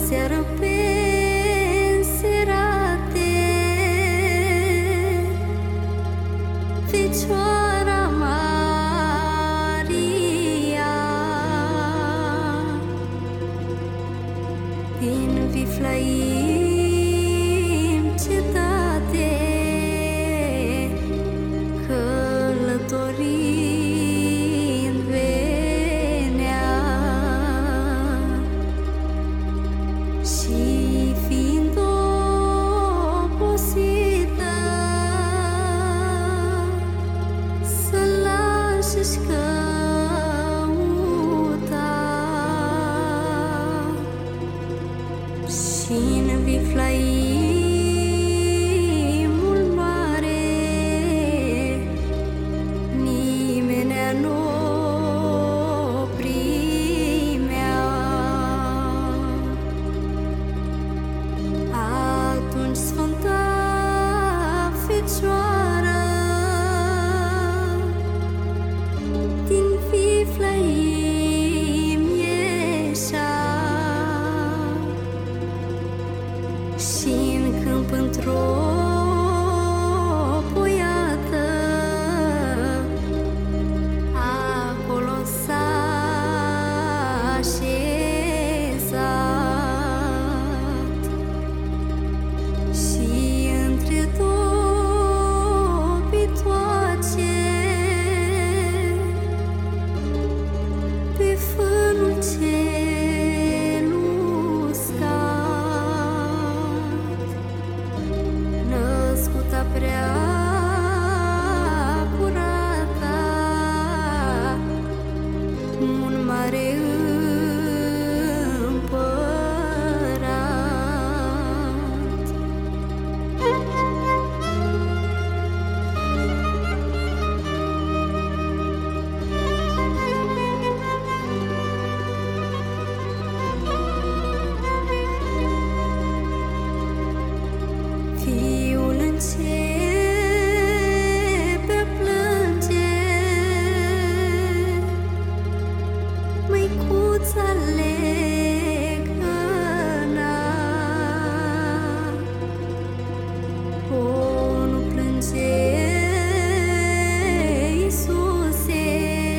seară penserate, Fecioara Maria din Viflaim cetate, călătorind venea și fiind obosită să lași-și căuta și-n Viflaimul mare nimenea nu primea. Atunci Sfânta Fecioară din Viflaim ieșea și-n câmp într-o poiată acolo s-a așezat și între două pitoace pe fânul cel uscat, născuta prea curata, un mare împărat. Fiul începe a plânge, măicuța legăna. O, nu plânge, Iisuse,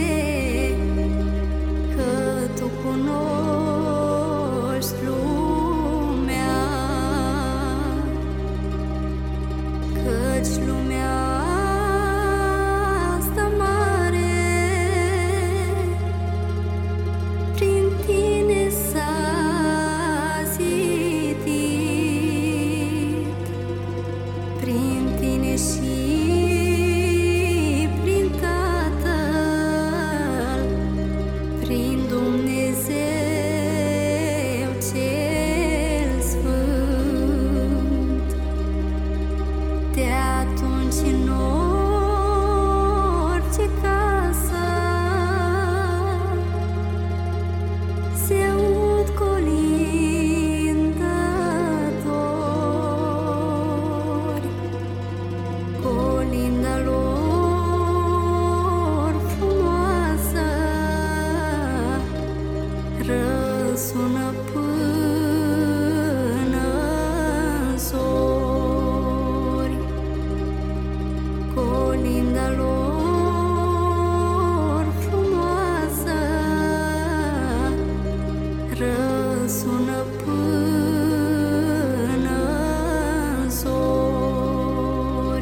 că Tu cunoști lumea, căci lumea asta mare prin Tine s-a zidit, prin Tine și prin Tatăl, prin Dumnezeu cel Sfânt. De atunci în orice casă se aud colindători, colinda lor frumoasă răsună până în zori. Colinda lor frumoasă răsună până în zori.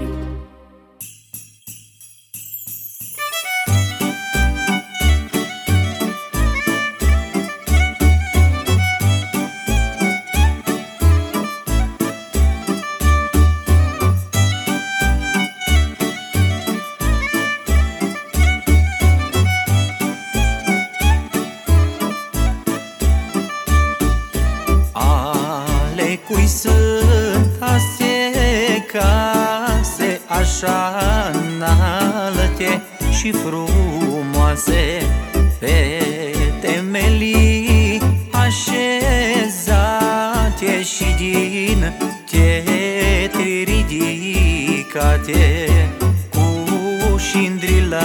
Ale cui sunt astea case așa înalte și frumoase, pe temelii așezate și din pietre ridicate, cu șindrile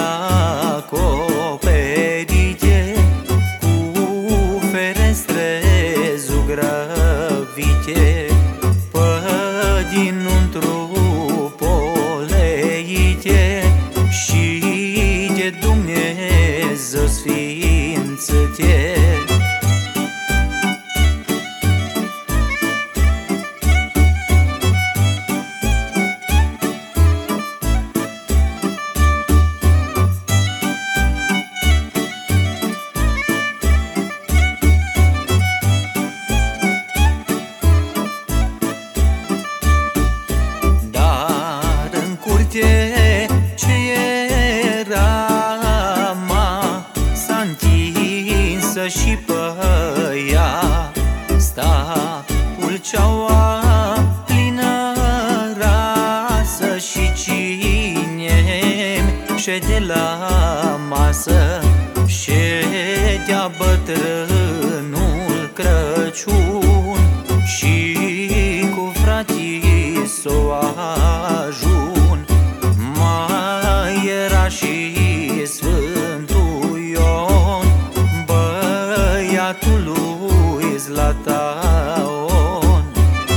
acoperite, cu ferestre zugrăvite. răsplătite, pe dinăuntru poleite și de Dumnezeu sfințite. Ce era s-a întinsă și pe ea sta ulceaua plină rasă și cine șede la masă, ședea bătrânul Crăciun și cu fratii s-o ajun. Mai era și Sfântul Ion, băiatul lui Zlataon.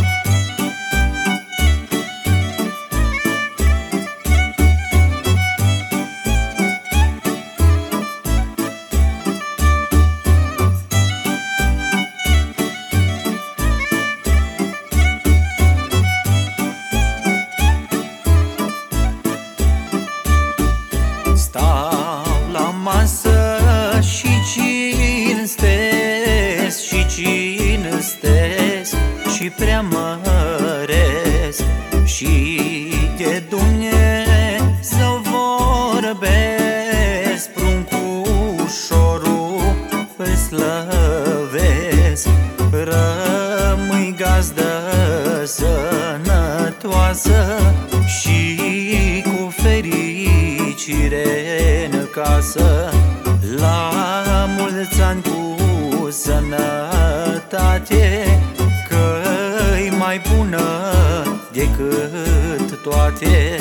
Stau la masă și cinstesc și cinstesc și preamăresc și de Dumnezeu vorbesc, pruncușorul îl slăvesc. Rămâi gazdă sănătoasă și cu fericire în casă, la mulți ani cu sănătate, că-i mai bună decât toate.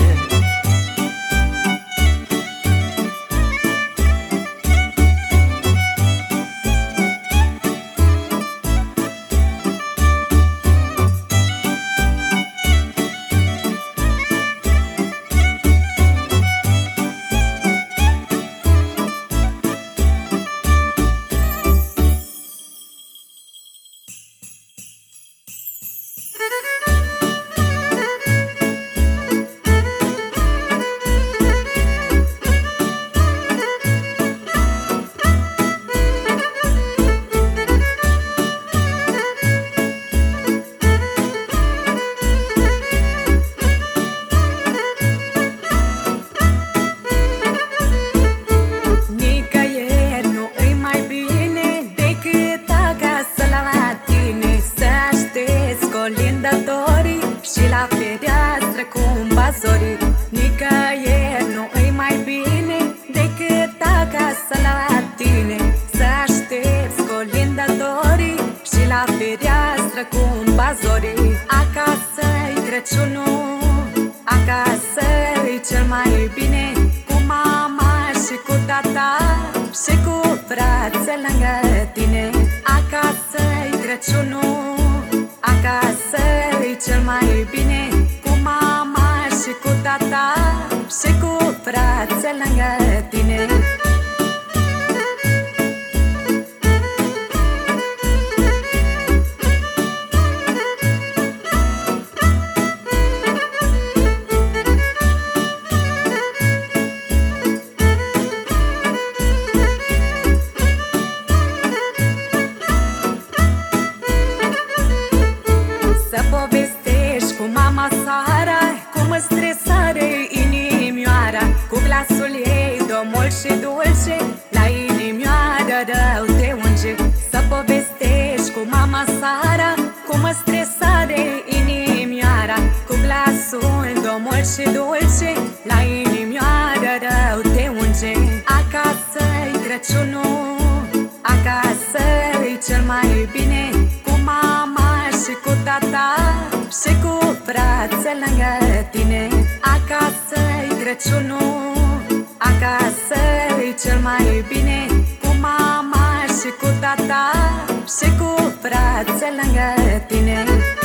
Și la fereastră cu un bazori, nicăieri nu-i mai bine decât acasă la tine. Să aștepți colindătorii și la fereastră cu un bazori. Acasă-i Crăciunul, acasă-i cel mai bine, cu mama și cu tata și cu frații lângă tine. Acasă-i Crăciunul, acasă-i cel mai bine, cu mama și cu tata și cu frații lângă tine. Să povestești cu mama Sara cum îți stresare inimioara, cu glasul ei domol și dulce, la inimioară rău te unge. Să povestești cu mama Sara cum îți stresare inimioara, cu glasul domol și dulce, la inimioară rău te unge. Acasă-i Crăciunul, acasă-i cel mai bine, cu mama și cu tata și cu frații lângă tine. Acasă-i Crăciunul, acasă-i cel mai bine, cu mama și cu tata și cu frații lângă tine.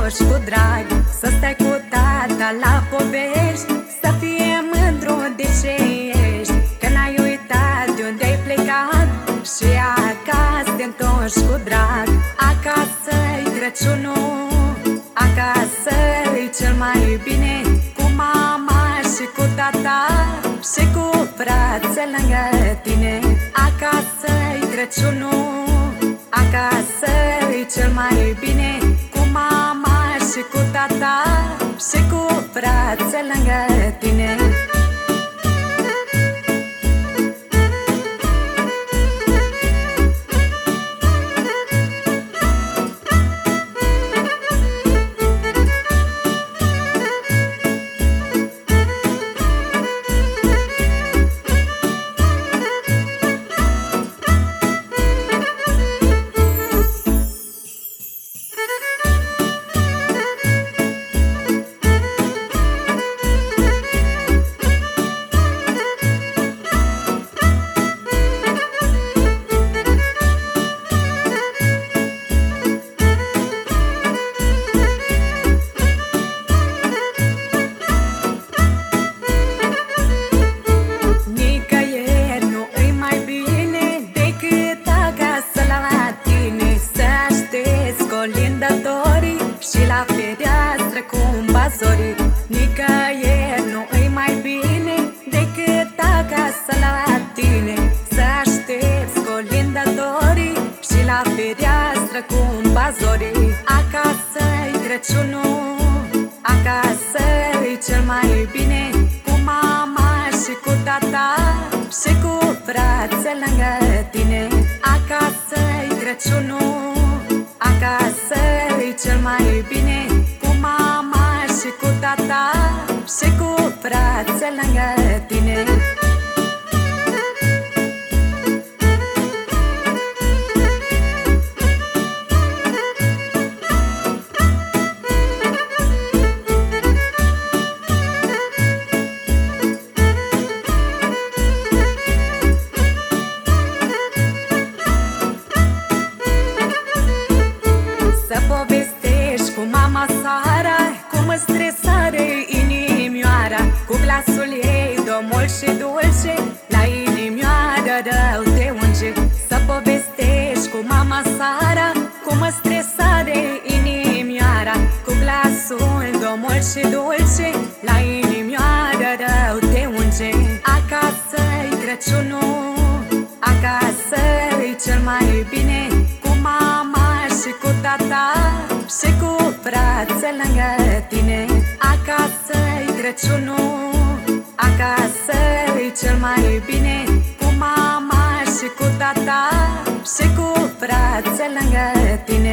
întorci cu drag, să stai cu tata la povești, să fie mândru de ce ești, că n-ai uitat de unde ai plecat și acasă te întorci cu drag. Acasă-i Crăciunul, acasă-i cel mai bine, cu mama și cu tata și cu frații lângă tine. Acasă-i Crăciunul, acasă-i cel mai bine, cu mama și cu tata și cu frații lângă tine. Și la fereastră cu un bazori, nicăieri nu-i mai bine decât acasă la tine. Să aștepți colindătorii și la fereastră cu un bazori. Acasă-i Crăciunul, acasă-i cel mai bine, cu mama și cu tata și cu frații lângă tine. Acasă-i Crăciunul, acasă-i cel mai bine, cu mama și cu tata și cu frații lângă tine. Să povestești cu mama Sara cum îți stresare inimioara, cu glasul ei domol și dulce, la inimioară rău te unge. Să povestești cu mama Sara cum îți stresare inimioara, cu glasul domol și dulce, la inimioară rău te unge. Acasă-i Crăciunul, acasă-i cel mai bine, cu mama și cu tata și cu frații lângă tine. Acasă-i Crăciunul, acasă-i cel mai bine, cu mama și cu tata și cu frații lângă tine.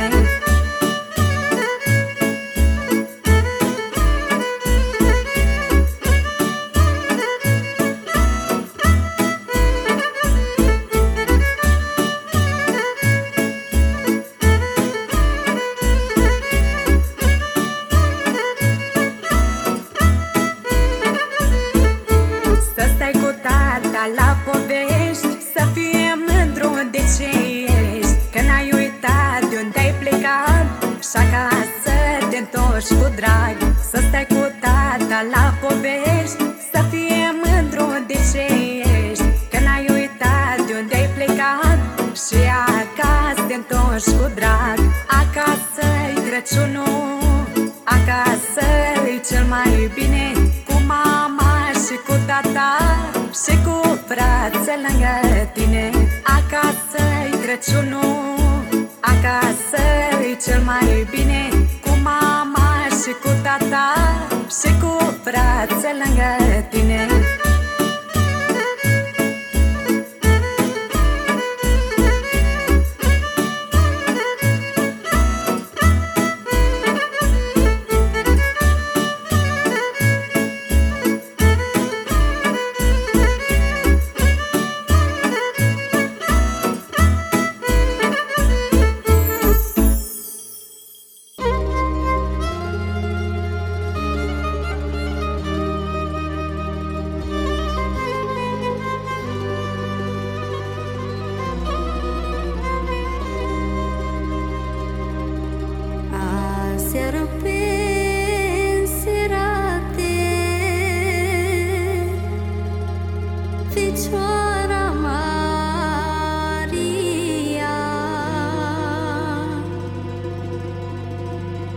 La povești, să fie mândru de ce ești, că n-ai uitat de unde ai plecat și acasă te întorci cu drag. Să stai cu tata la povești, să fie mândru de ce ești, că n-ai uitat de unde ai plecat și acasă te întorci cu drag. Acasă-i Crăciunul, acasă-i cel mai bine, cu mama și cu tata și cu frații lângă tine. Acasă-i Crăciunul, acasă-i cel mai bine, cu mama și cu tata și cu frații lângă tine.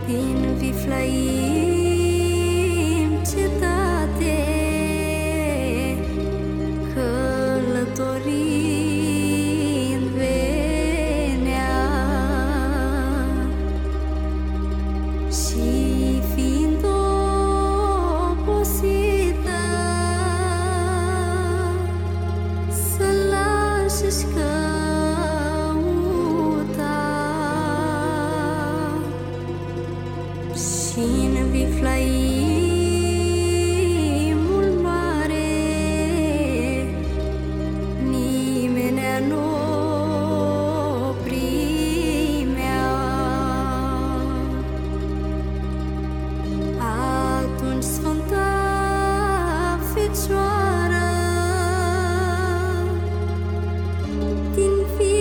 Din Viflaim, cetate, călătorind venea și fiind obosită să lași-și căuta. Și-n Viflaimul mare nimenea n-o primea. Atunci Sfânta Fecioară din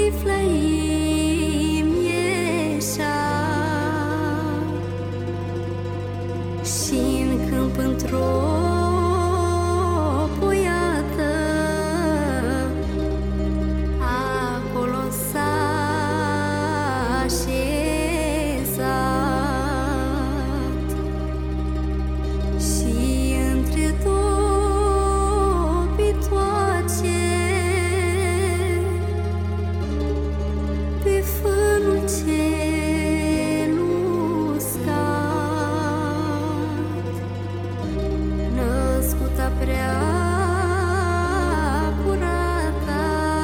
Viflaim ieșea și-n câmp într-o poiată acolo s-a așezat. Și între două pitoace pe fânul cel uscat, născuta prea curată,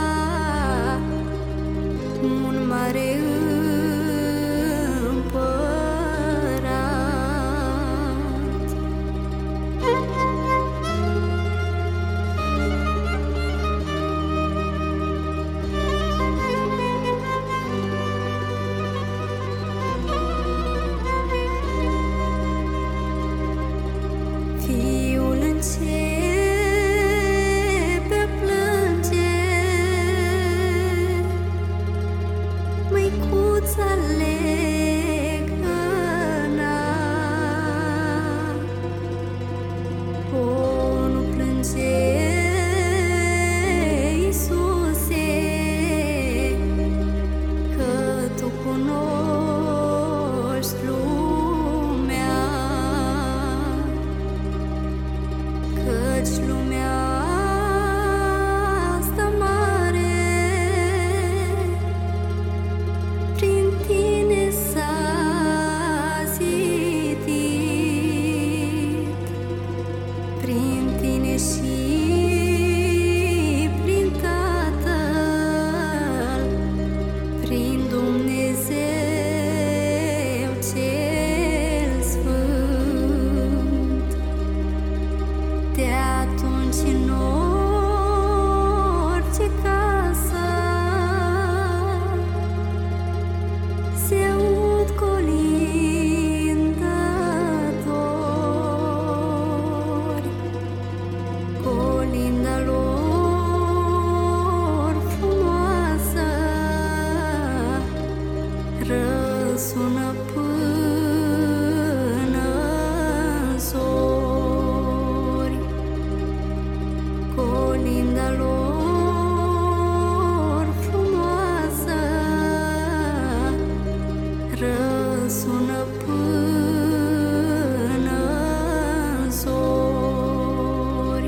un mare împărat. Fiul începe a plânge, măicuța legăna. O, nu plânge, Iisuse, că Tu cunoști lumea, căci lumea asta mare prin Tine s-a zidit, prin Tine și prin Tatăl, prin Dumnezeu cel Sfânt. De atunci în orice casă se aud colindători, colinda lor frumoasă răsună până în zori. Colinda lor frumoasă răsună până în zori.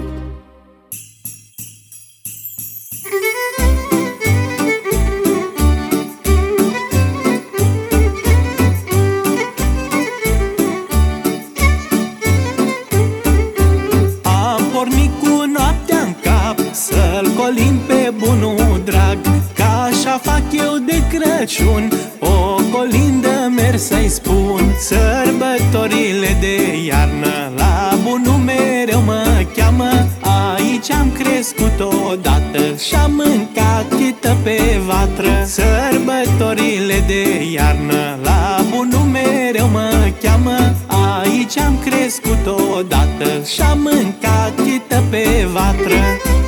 Am pornit cu noaptea-n cap să-l colind pe bunul drag, că așa fac eu de Crăciun, o colindă merg să-i spun. Sărbătorile de iarnă la bunul mereu mă cheamă, aici am crescut odată și-am mâncat chită pe vatră. Sărbătorile de iarnă la bunul mereu mă cheamă, aici am crescut odată și-am mâncat chită pe vatră.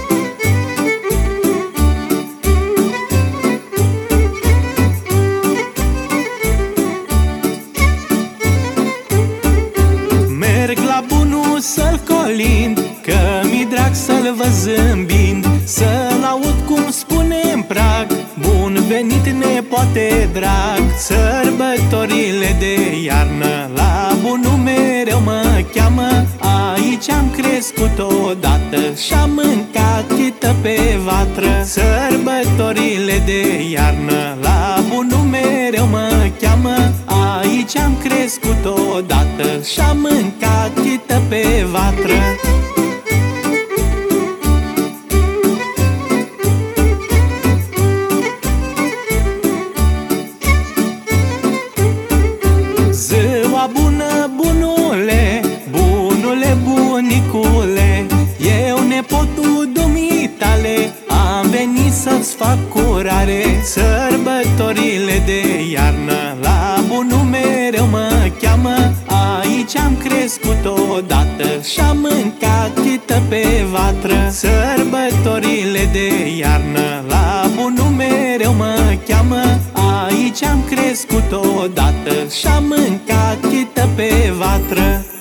Merg la bunul să-l colind, că mi-i drag să-l văd zâmbind, să-l aud cum spune în prag: bun venit, nepoate drag. Sărbători sărbătorile de iarnă, la bunul mereu mă cheamă. Aici am crescut odată și-am mâncat chită pe vatră. Sărbătorile de iarnă, la bunul mereu mă cheamă. Aici am crescut odată și-am mâncat chită pe vatră. Ziua bună, bunule, bunule, bunicule, eu, nepotul dumitale, am venit să-ți fac curare. Sărbătorile de iarnă, la bunul mereu mă cheamă. Aici am crescut odată și-am mâncat chită pe vatră. Sărbătorile de iarnă, la bunul mereu mă cheamă. Aici am crescut odată și-am mâncat chită pe vatră.